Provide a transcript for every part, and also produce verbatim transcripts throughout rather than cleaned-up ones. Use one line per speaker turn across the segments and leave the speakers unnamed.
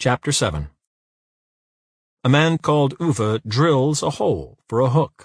Chapter seven. A man called Uwe drills a hole for a hook.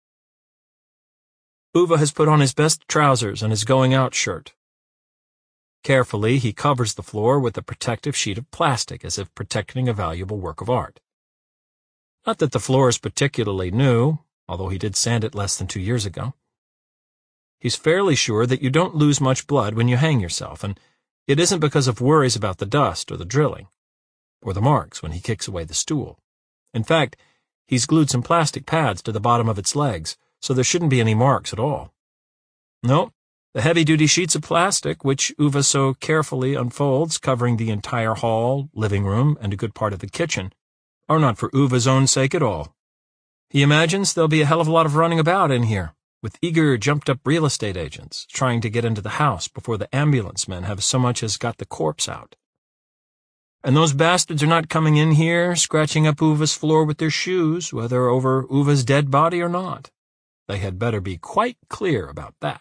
Uwe has put on his best trousers and his going-out shirt. Carefully, he covers the floor with a protective sheet of plastic, as if protecting a valuable work of art. Not that the floor is particularly new, although he did sand it less than two years ago. He's fairly sure that you don't lose much blood when you hang yourself, and it isn't because of worries about the dust or the drilling, or the marks when he kicks away the stool. In fact, he's glued some plastic pads to the bottom of its legs, so there shouldn't be any marks at all. No, the heavy-duty sheets of plastic, which Uwe so carefully unfolds, covering the entire hall, living room, and a good part of the kitchen, are not for Uwe's own sake at all. He imagines there'll be a hell of a lot of running about in here, with eager, jumped-up real estate agents trying to get into the house before the ambulance men have so much as got the corpse out. And those bastards are not coming in here, scratching up Uwe's floor with their shoes, whether over Uwe's dead body or not. They had better be quite clear about that.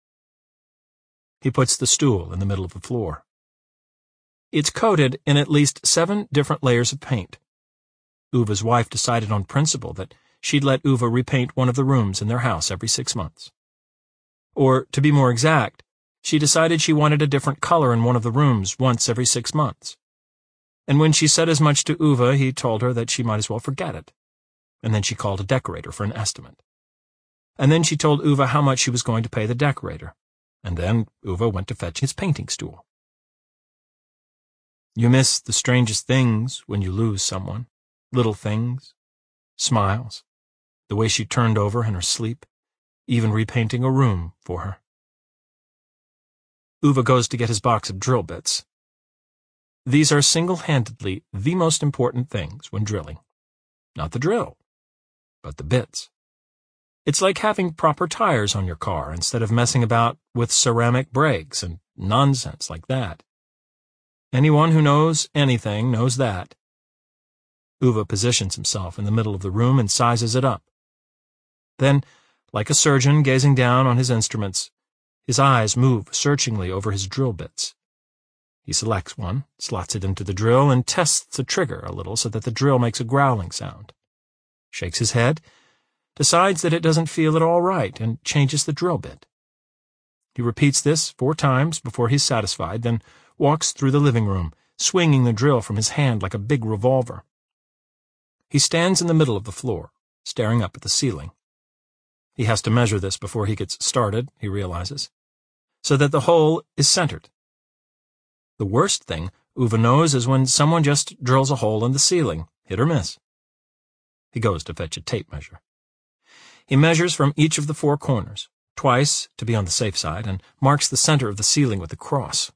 He puts the stool in the middle of the floor. It's coated in at least seven different layers of paint. Uwe's wife decided on principle that she'd let Uwe repaint one of the rooms in their house every six months. Or, to be more exact, she decided she wanted a different color in one of the rooms once every six months. And when she said as much to Uwe, he told her that she might as well forget it. And then she called a decorator for an estimate. And then she told Uwe how much she was going to pay the decorator. And then Uwe went to fetch his painting stool. You miss the strangest things when you lose someone. Little things. Smiles. The way she turned over in her sleep. Even repainting a room for her. Uwe goes to get his box of drill bits. These are single-handedly the most important things when drilling. Not the drill, but the bits. It's like having proper tires on your car instead of messing about with ceramic brakes and nonsense like that. Anyone who knows anything knows that. Uwe positions himself in the middle of the room and sizes it up. Then, like a surgeon gazing down on his instruments, his eyes move searchingly over his drill bits. He selects one, slots it into the drill, and tests the trigger a little so that the drill makes a growling sound. Shakes his head, decides that it doesn't feel at all right, and changes the drill bit. He repeats this four times before he's satisfied, then walks through the living room, swinging the drill from his hand like a big revolver. He stands in the middle of the floor, staring up at the ceiling. He has to measure this before he gets started, he realizes, so that the hole is centered. The worst thing Uwe knows is when someone just drills a hole in the ceiling, hit or miss. He goes to fetch a tape measure. He measures from each of the four corners, twice to be on the safe side, and marks the center of the ceiling with a cross.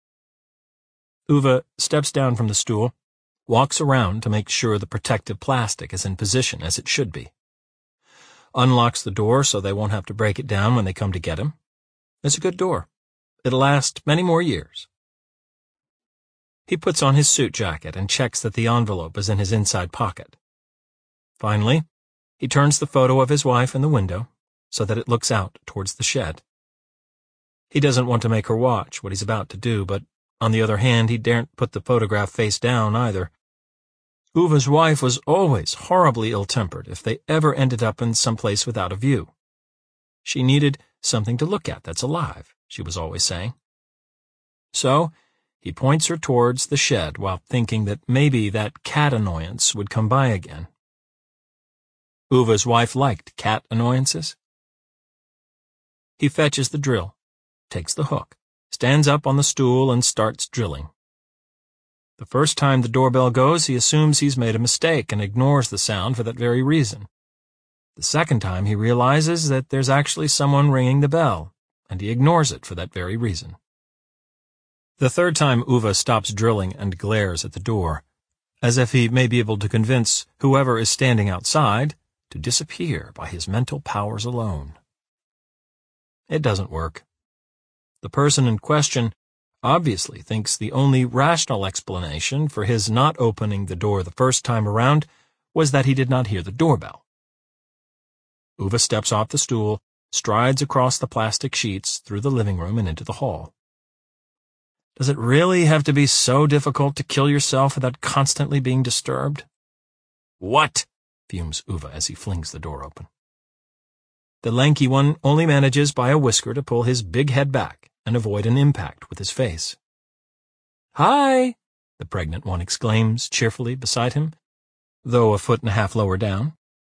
Uwe steps down from the stool, walks around to make sure the protective plastic is in position as it should be. Unlocks the door so they won't have to break it down when they come to get him. It's a good door. It'll last many more years. He puts on his suit jacket and checks that the envelope is in his inside pocket. Finally, he turns the photo of his wife in the window so that it looks out towards the shed. He doesn't want to make her watch what he's about to do, but on the other hand, he daren't put the photograph face down either. Uwe's wife was always horribly ill-tempered if they ever ended up in some place without a view. She needed something to look at that's alive, she was always saying. So, he points her towards the shed while thinking that maybe that cat annoyance would come by again. Uwe's wife liked cat annoyances. He fetches the drill, takes the hook, stands up on the stool, and starts drilling. The first time the doorbell goes, he assumes he's made a mistake and ignores the sound for that very reason. The second time, he realizes that there's actually someone ringing the bell, and he ignores it for that very reason. The third time, Uwe stops drilling and glares at the door, as if he may be able to convince whoever is standing outside to disappear by his mental powers alone. It doesn't work. The person in question obviously thinks the only rational explanation for his not opening the door the first time around was that he did not hear the doorbell. Uwe steps off the stool, strides across the plastic sheets through the living room and into the hall. Does it really have to be so difficult to kill yourself without constantly being disturbed? What? Fumes Uva as he flings the door open. The lanky one only manages by a whisker to pull his big head back and avoid an impact with his face. Hi, the pregnant one exclaims cheerfully beside him, though a foot and a half lower down.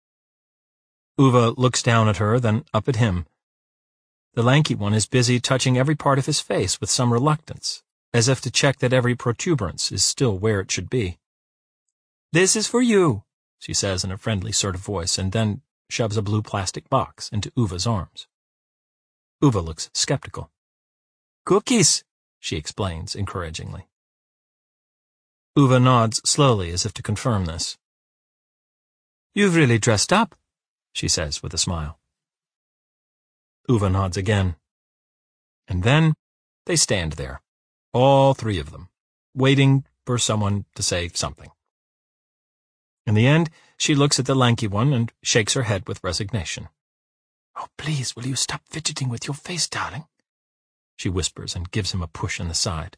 Uva looks down at her, then up at him. The lanky one is busy touching every part of his face with some reluctance, as if to check that every protuberance is still where it should be. This is for you, she says in a friendly sort of voice, and then shoves a blue plastic box into Uva's arms. Uva looks skeptical. Cookies, she explains encouragingly. Uva nods slowly as if to confirm this. You've really dressed up, she says with a smile. Uva nods again. And then they stand there, all three of them, waiting for someone to say something. In the end, she looks at the lanky one and shakes her head with resignation. Oh, please, will you stop fidgeting with your face, darling? She whispers and gives him a push in the side.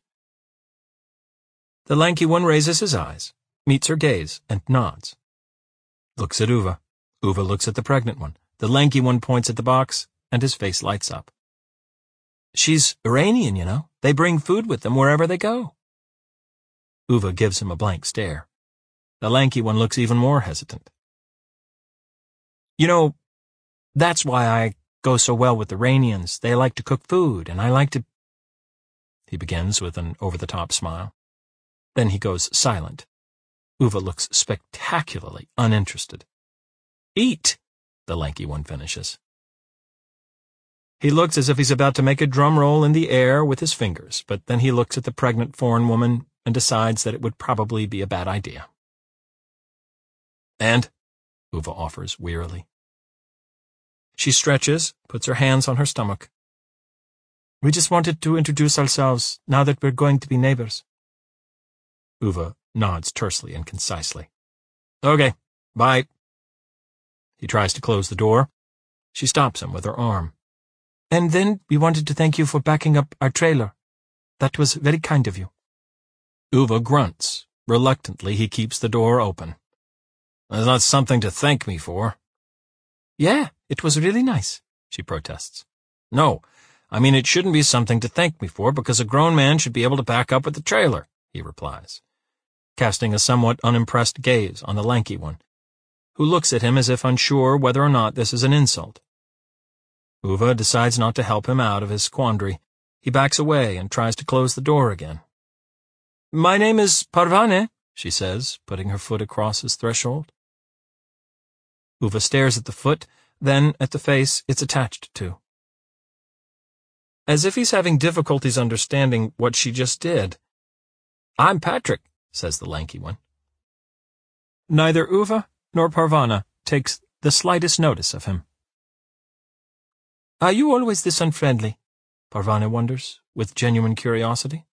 The lanky one raises his eyes, meets her gaze, and nods. Looks at Uva. Uva looks at the pregnant one. The lanky one points at the box, and his face lights up. She's Iranian, you know. They bring food with them wherever they go. Uva gives him a blank stare. The lanky one looks even more hesitant. You know, that's why I go so well with Iranians. They like to cook food, and I like to... He begins with an over-the-top smile. Then he goes silent. Uva looks spectacularly uninterested. Eat, the lanky one finishes. He looks as if he's about to make a drum roll in the air with his fingers, but then he looks at the pregnant foreign woman and decides that it would probably be a bad idea. And? Uva offers wearily. She stretches, puts her hands on her stomach. We just wanted to introduce ourselves now that we're going to be neighbors. Uva nods tersely and concisely. Okay, bye. He tries to close the door. She stops him with her arm. And then we wanted to thank you for backing up our trailer. That was very kind of you. Uva grunts. Reluctantly, he keeps the door open. That's not something to thank me for. Yeah, it was really nice, she protests. No, I mean it shouldn't be something to thank me for because a grown man should be able to back up with the trailer, he replies, casting a somewhat unimpressed gaze on the lanky one, who looks at him as if unsure whether or not this is an insult. Uva decides not to help him out of his quandary. He backs away and tries to close the door again. My name is Parvane, she says, putting her foot across his threshold. Uva stares at the foot, then at the face it's attached to. As if he's having difficulties understanding what she just did. I'm Patrick, says the lanky one. Neither Uva nor Parvana takes the slightest notice of him. Are you always this unfriendly? Parvana wonders, with genuine curiosity.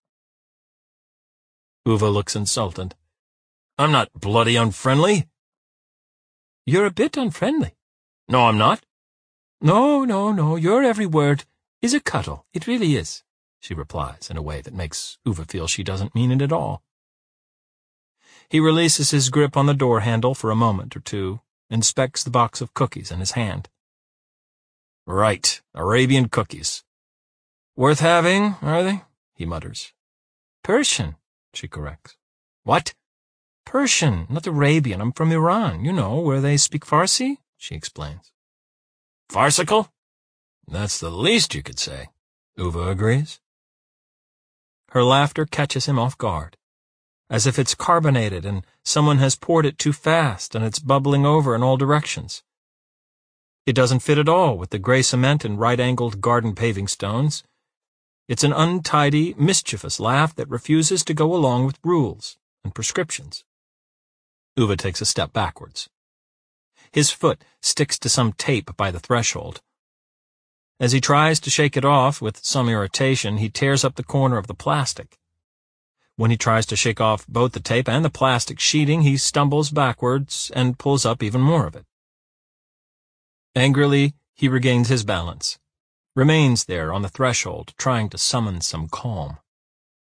Uva looks insulted. I'm not bloody unfriendly. You're a bit unfriendly. No, I'm not. No, no, no, your every word is a cuddle. It really is, she replies in a way that makes Uva feel she doesn't mean it at all. He releases his grip on the door handle for a moment or two, inspects the box of cookies in his hand. Right, Arabian cookies. Worth having, are they? He mutters. Persian, she corrects. What? Persian, not Arabian. I'm from Iran, you know, where they speak Farsi, she explains. Farcical? That's the least you could say, Uva agrees. Her laughter catches him off guard, as if it's carbonated and someone has poured it too fast and it's bubbling over in all directions. It doesn't fit at all with the gray cement and right-angled garden paving stones. It's an untidy, mischievous laugh that refuses to go along with rules and prescriptions. Uva takes a step backwards. His foot sticks to some tape by the threshold. As he tries to shake it off with some irritation, he tears up the corner of the plastic. When he tries to shake off both the tape and the plastic sheeting, he stumbles backwards and pulls up even more of it. Angrily, he regains his balance, remains there on the threshold, trying to summon some calm.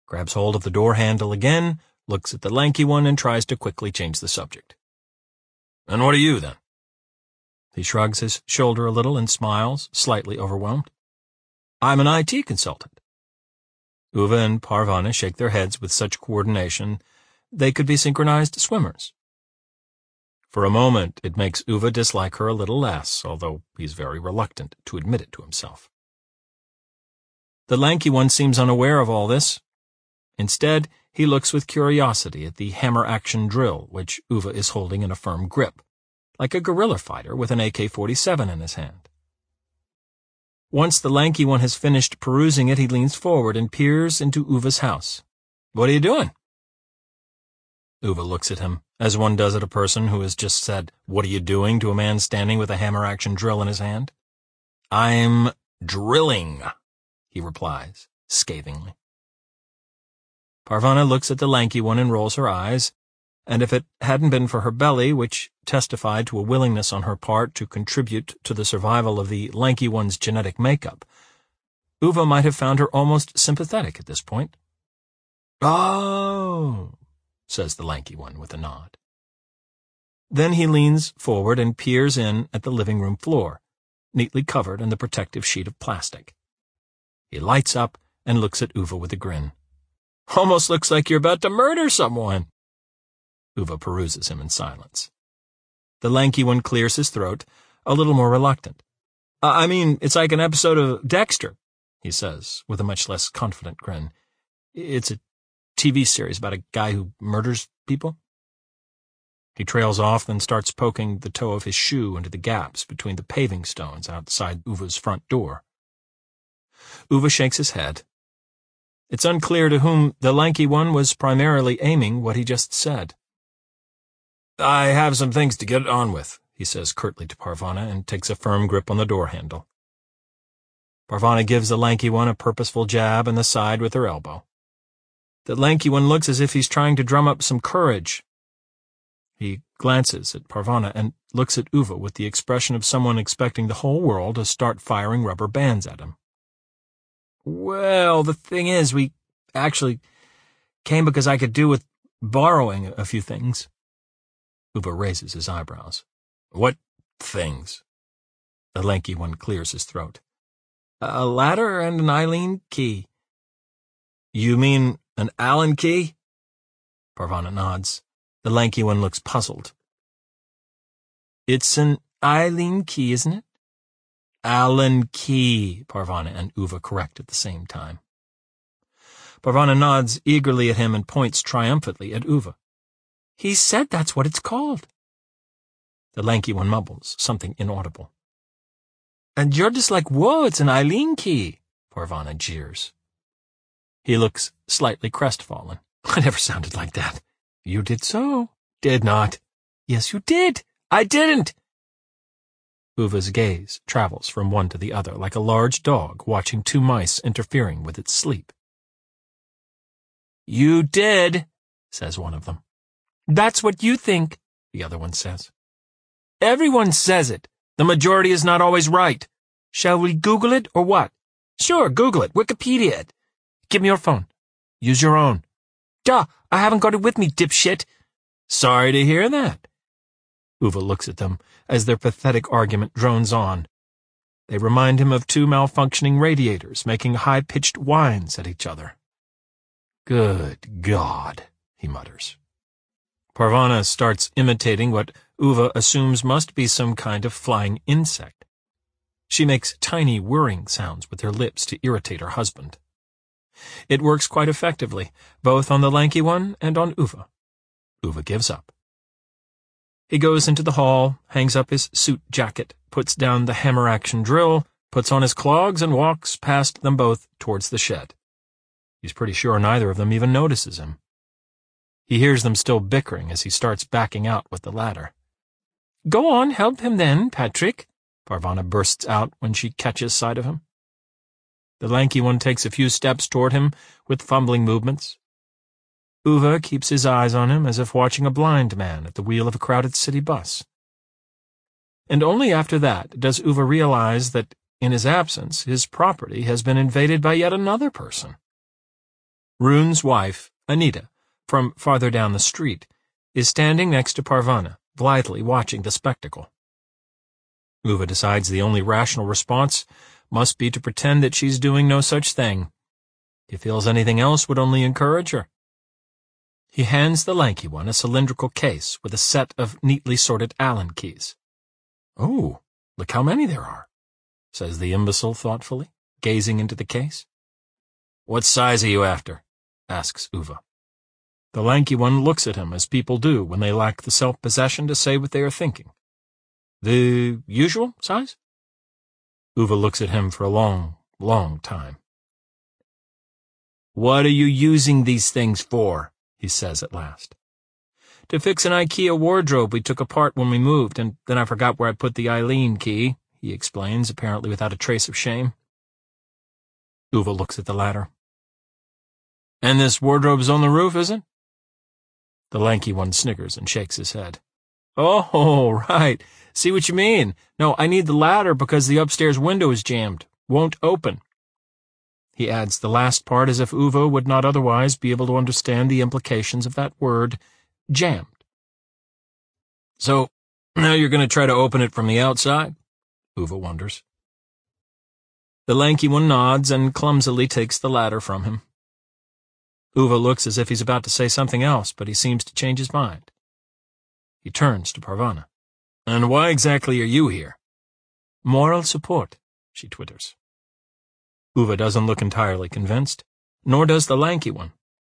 grabs hold of the door handle again, looks at the lanky one, and tries to quickly change the subject. "And what are you, then?" He shrugs his shoulder a little and smiles, slightly overwhelmed. "I'm an I T consultant." Uva and Parvana shake their heads with such coordination they could be synchronized swimmers. For a moment, it makes Uva dislike her a little less, although he's very reluctant to admit it to himself. The lanky one seems unaware of all this. Instead, he looks with curiosity at the hammer-action drill, which Uva is holding in a firm grip, like a guerrilla fighter with an A K forty-seven in his hand. Once the lanky one has finished perusing it, he leans forward and peers into Uva's house. "What are you doing?" Uva looks at him, as one does at a person who has just said, "What are you doing?" to a man standing with a hammer-action drill in his hand. "I'm drilling," he replies, scathingly. Parvana looks at the lanky one and rolls her eyes, and if it hadn't been for her belly, which testified to a willingness on her part to contribute to the survival of the lanky one's genetic makeup, Uva might have found her almost sympathetic at this point. "Oh," says the lanky one with a nod. Then he leans forward and peers in at the living room floor, neatly covered in the protective sheet of plastic. He lights up and looks at Uva with a grin. "Almost looks like you're about to murder someone." Uva peruses him in silence. The lanky one clears his throat, a little more reluctant. "I mean, it's like an episode of Dexter," he says, with a much less confident grin. "It's a T V series about a guy who murders people." He trails off, then starts poking the toe of his shoe into the gaps between the paving stones outside Uva's front door. Uva shakes his head. It's unclear to whom the lanky one was primarily aiming what he just said. "I have some things to get on with," he says curtly to Parvana and takes a firm grip on the door handle. Parvana gives the lanky one a purposeful jab in the side with her elbow. The lanky one looks as if he's trying to drum up some courage. He glances at Parvana and looks at Uva with the expression of someone expecting the whole world to start firing rubber bands at him. "Well, the thing is, we actually came because I could do with borrowing a few things." Uva raises his eyebrows. "What things?" The lanky one clears his throat. "A ladder and an Eileen key." "You mean an Allen key?" Parvana nods. The lanky one looks puzzled. "It's an Eileen key, isn't it?" "Allen key," Parvana and Uva correct at the same time. Parvana nods eagerly at him and points triumphantly at Uva. "He said that's what it's called." The lanky one mumbles, something inaudible. "And you're just like, whoa, it's an Eileen key," Parvana jeers. He looks slightly crestfallen. "I never sounded like that." "You did so." "Did not." "Yes, you did." "I didn't." Uva's gaze travels from one to the other like a large dog watching two mice interfering with its sleep. "You did," says one of them. "That's what you think," the other one says. "Everyone says it. The majority is not always right. Shall we Google it or what?" "Sure, Google it. Wikipedia it." "Give me your phone." "Use your own." "Duh, I haven't got it with me, dipshit." "Sorry to hear that." Uva looks at them as their pathetic argument drones on. They remind him of two malfunctioning radiators making high-pitched whines at each other. "Good God," he mutters. Parvana starts imitating what Uva assumes must be some kind of flying insect. She makes tiny whirring sounds with her lips to irritate her husband. It works quite effectively, both on the lanky one and on Uva. Uva gives up. He goes into the hall, hangs up his suit jacket, puts down the hammer-action drill, puts on his clogs, and walks past them both towards the shed. He's pretty sure neither of them even notices him. He hears them still bickering as he starts backing out with the ladder. "Go on, help him then, Patrick," Parvana bursts out when she catches sight of him. The lanky one takes a few steps toward him with fumbling movements. Uva keeps his eyes on him as if watching a blind man at the wheel of a crowded city bus. And only after that does Uva realize that, in his absence, his property has been invaded by yet another person. Rune's wife, Anita, from farther down the street, is standing next to Parvana, blithely watching the spectacle. Uva decides the only rational response must be to pretend that she's doing no such thing. He feels anything else would only encourage her. He hands the lanky one a cylindrical case with a set of neatly sorted Allen keys. "Oh, look how many there are," says the imbecile thoughtfully, gazing into the case. "What size are you after?" asks Uva. The lanky one looks at him as people do when they lack the self-possession to say what they are thinking. "The usual size?" Uva looks at him for a long, long time. "What are you using these things for?" he says at last. "To fix an IKEA wardrobe we took apart when we moved, and then I forgot where I put the Eileen key," he explains, apparently without a trace of shame. Uva looks at the ladder. "And this wardrobe's on the roof, is it?" The lanky one snickers and shakes his head. "Oh, right. See what you mean. No, I need the ladder because the upstairs window is jammed. Won't open." He adds the last part as if Uva would not otherwise be able to understand the implications of that word, jammed. "So, now you're going to try to open it from the outside?" Uva wonders. The lanky one nods and clumsily takes the ladder from him. Uva looks as if he's about to say something else, but he seems to change his mind. He turns to Parvana. "And why exactly are you here?" "Moral support," she twitters. Uva doesn't look entirely convinced, nor does the lanky one.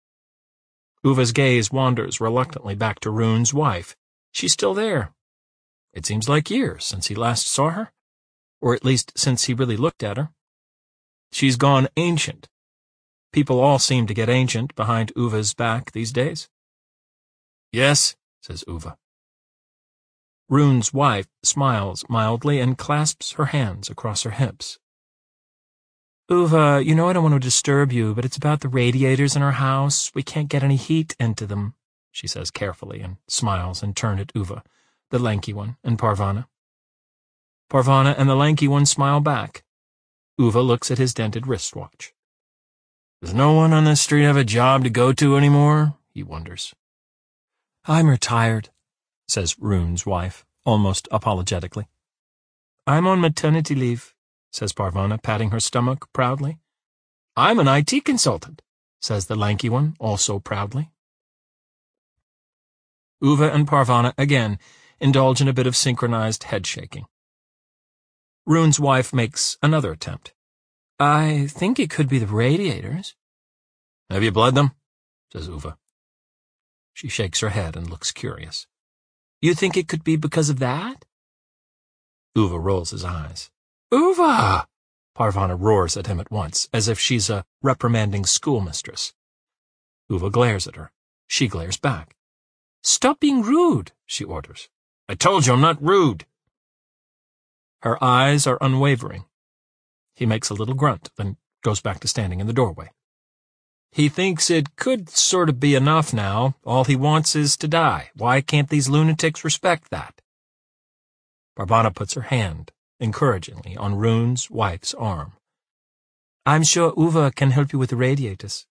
Uva's gaze wanders reluctantly back to Rune's wife. She's still there. It seems like years since he last saw her, or at least since he really looked at her. She's gone ancient. People all seem to get ancient behind Uva's back these days. "Yes," says Uva. Rune's wife smiles mildly and clasps her hands across her hips. "Uva, you know I don't want to disturb you, but it's about the radiators in our house. We can't get any heat into them," she says carefully, and smiles in turn at Uva, the lanky one, and Parvana. Parvana and the lanky one smile back. Uva looks at his dented wristwatch. "Does no one on this street have a job to go to anymore?" he wonders. "I'm retired," says Rune's wife, almost apologetically. "I'm on maternity leave," says Parvana, patting her stomach proudly. "I'm an I T consultant," says the lanky one, also proudly. Uva and Parvana again indulge in a bit of synchronized head-shaking. Rune's wife makes another attempt. "I think it could be the radiators." "Have you bled them?" says Uva. She shakes her head and looks curious. "You think it could be because of that?" Uva rolls his eyes. "Uva!" Parvana roars at him at once, as if she's a reprimanding schoolmistress. Uva glares at her. She glares back. "Stop being rude," she orders. "I told you I'm not rude." Her eyes are unwavering. He makes a little grunt, then goes back to standing in the doorway. He thinks it could sort of be enough now. All he wants is to die. Why can't these lunatics respect that? Parvana puts her hand encouragingly on Rune's wife's arm. "I'm sure Uva can help you with the radiators."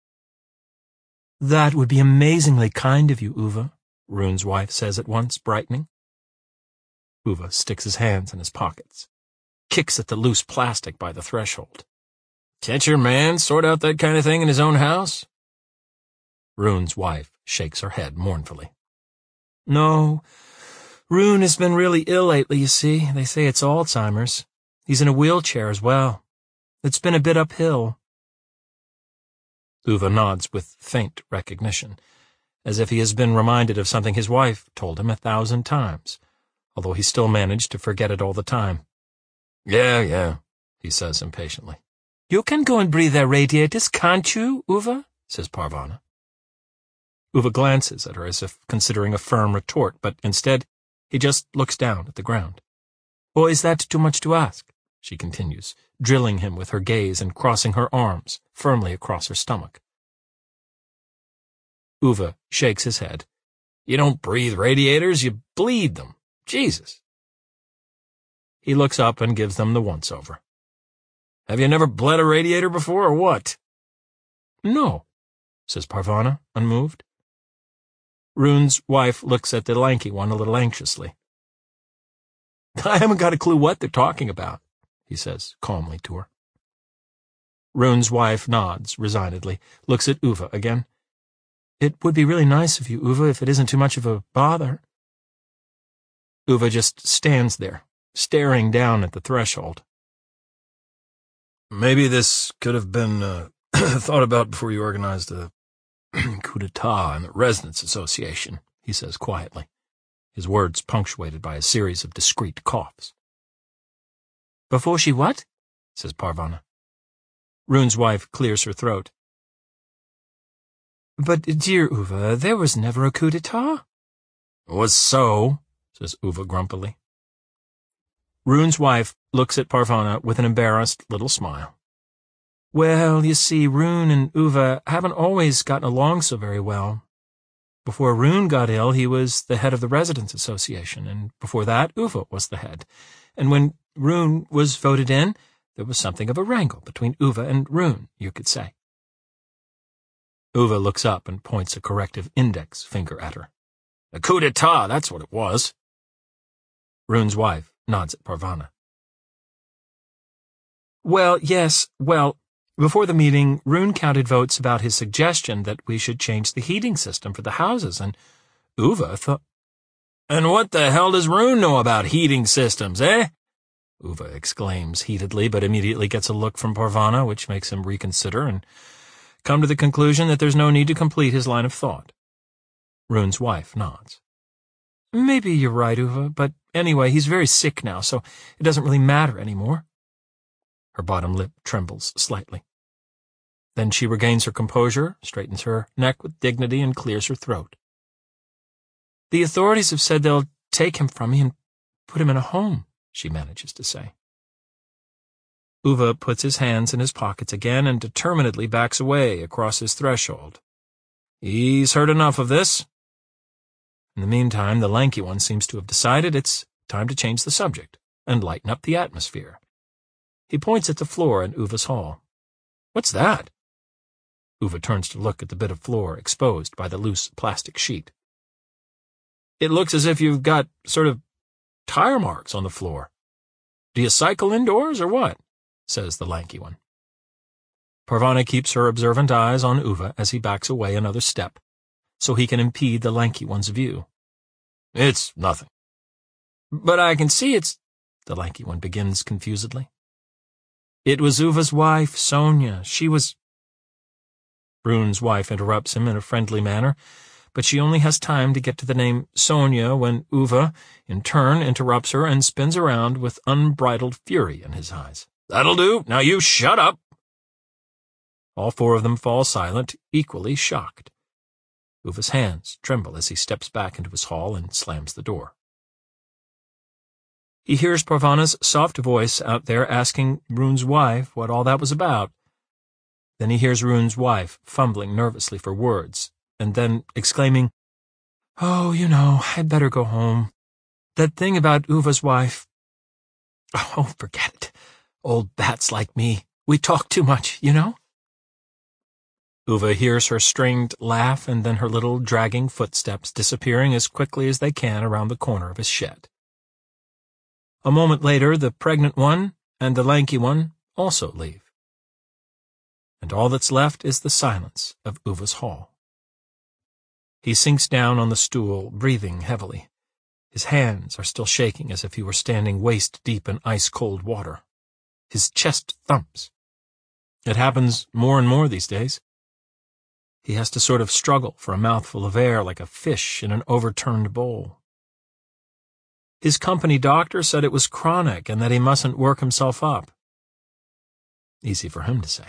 "That would be amazingly kind of you, Uva," Rune's wife says at once, brightening. Uva sticks his hands in his pockets, kicks at the loose plastic by the threshold. "Can't your man sort out that kind of thing in his own house?" Rune's wife shakes her head mournfully. "No, Rune has been really ill lately, you see. They say it's Alzheimer's. He's in a wheelchair as well. It's been a bit uphill." Uva nods with faint recognition, as if he has been reminded of something his wife told him a thousand times, although he still managed to forget it all the time. "Yeah, yeah," he says impatiently. "You can go and breathe their radiators, can't you, Uva?" says Parvana. Uva glances at her as if considering a firm retort, but instead he just looks down at the ground. "Or is that too much to ask?" she continues, drilling him with her gaze and crossing her arms firmly across her stomach. Uva shakes his head. "You don't breathe radiators, you bleed them. Jesus." He looks up and gives them the once-over. "Have you never bled a radiator before, or what?" "No," says Parvana, unmoved. Rune's wife looks at the lanky one a little anxiously. I haven't got a clue what they're talking about, he says calmly to her. Rune's wife nods resignedly, looks at Uva again. It would be really nice of you, Uva, if it isn't too much of a bother. Uva just stands there, staring down at the threshold. Maybe this could have been uh, thought about before you organized a coup d'etat in the Residents' Association, he says quietly, his words punctuated by a series of discreet coughs. Before she what? Says Parvana. Rune's wife clears her throat. But, dear Uva, there was never a coup d'etat. Was so, says Uva grumpily. Rune's wife looks at Parvana with an embarrassed little smile. Well, you see, Rune and Uva haven't always gotten along so very well. Before Rune got ill, he was the head of the Residents' Association, and before that, Uva was the head. And when Rune was voted in, there was something of a wrangle between Uva and Rune, you could say. Uva looks up and points a corrective index finger at her. A coup d'etat, that's what it was. Rune's wife nods at Parvana. Well, yes, well, before the meeting, Rune counted votes about his suggestion that we should change the heating system for the houses, and Uva thought... And what the hell does Rune know about heating systems, eh? Uva exclaims heatedly, but immediately gets a look from Parvana, which makes him reconsider and come to the conclusion that there's no need to complete his line of thought. Rune's wife nods. Maybe you're right, Uva, but anyway, he's very sick now, so it doesn't really matter anymore. Her bottom lip trembles slightly. Then she regains her composure, straightens her neck with dignity, and clears her throat. The authorities have said they'll take him from me and put him in a home, she manages to say. Uva puts his hands in his pockets again and determinedly backs away across his threshold. He's heard enough of this. In the meantime, the lanky one seems to have decided it's time to change the subject and lighten up the atmosphere. He points at the floor in Uva's hall. What's that? Uva turns to look at the bit of floor exposed by the loose plastic sheet. It looks as if you've got sort of tire marks on the floor. Do you cycle indoors or what? Says the lanky one. Parvana keeps her observant eyes on Uva as he backs away another step, so he can impede the lanky one's view. It's nothing. But I can see it's... the lanky one begins confusedly. It was Uva's wife, Sonia. She was... Rune's wife interrupts him in a friendly manner, but she only has time to get to the name Sonia when Uva, in turn, interrupts her and spins around with unbridled fury in his eyes. That'll do. Now you shut up. All four of them fall silent, equally shocked. Uva's hands tremble as he steps back into his hall and slams the door. He hears Parvana's soft voice out there asking Rune's wife what all that was about. Then he hears Rune's wife fumbling nervously for words, and then exclaiming, Oh, you know, I'd better go home. That thing about Uva's wife... Oh, forget it. Old bats like me. We talk too much, you know? Uva hears her strained laugh and then her little dragging footsteps disappearing as quickly as they can around the corner of his shed. A moment later, the pregnant one and the lanky one also leave. And all that's left is the silence of Uva's hall. He sinks down on the stool, breathing heavily. His hands are still shaking as if he were standing waist-deep in ice-cold water. His chest thumps. It happens more and more these days. He has to sort of struggle for a mouthful of air like a fish in an overturned bowl. His company doctor said it was chronic and that he mustn't work himself up. Easy for him to say.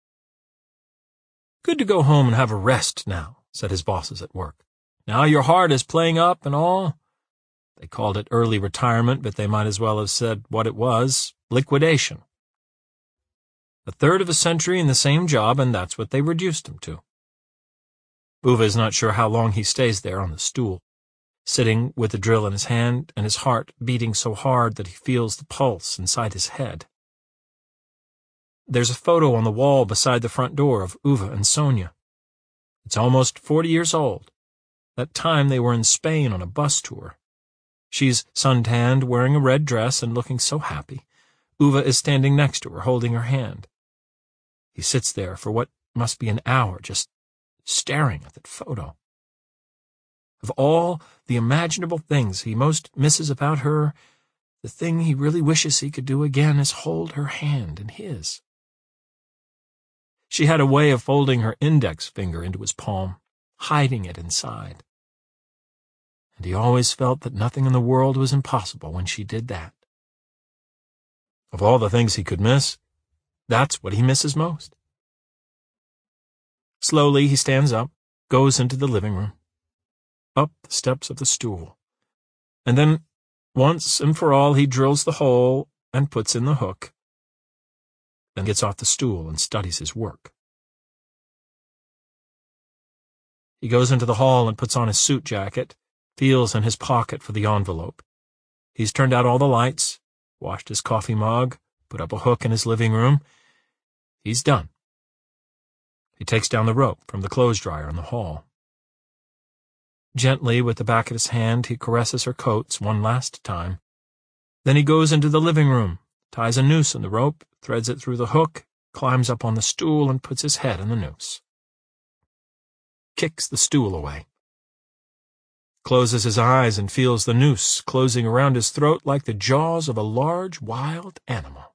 Good to go home and have a rest now, said his bosses at work. Now your heart is playing up and all. They called it early retirement, but they might as well have said what it was, liquidation. A third of a century in the same job, and that's what they reduced him to. Uva is not sure how long he stays there on the stool, sitting with the drill in his hand and his heart beating so hard that he feels the pulse inside his head. There's a photo on the wall beside the front door of Uva and Sonia. It's almost forty years old. That time they were in Spain on a bus tour. She's suntanned, wearing a red dress and looking so happy. Uwe is standing next to her, holding her hand. He sits there for what must be an hour, just staring at that photo. Of all the imaginable things he most misses about her, the thing he really wishes he could do again is hold her hand in his. She had a way of folding her index finger into his palm, hiding it inside. And he always felt that nothing in the world was impossible when she did that. Of all the things he could miss, that's what he misses most. Slowly he stands up, goes into the living room, up the steps of the stool, and then, once and for all, he drills the hole and puts in the hook, then gets off the stool and studies his work. He goes into the hall and puts on his suit jacket, feels in his pocket for the envelope. He's turned out all the lights, washed his coffee mug, put up a hook in his living room. He's done. He takes down the rope from the clothes dryer in the hall. Gently, with the back of his hand, he caresses her coats one last time. Then he goes into the living room, ties a noose in the rope, threads it through the hook, climbs up on the stool and puts his head in the noose. Kicks the stool away. Closes his eyes and feels the noose closing around his throat like the jaws of a large wild animal.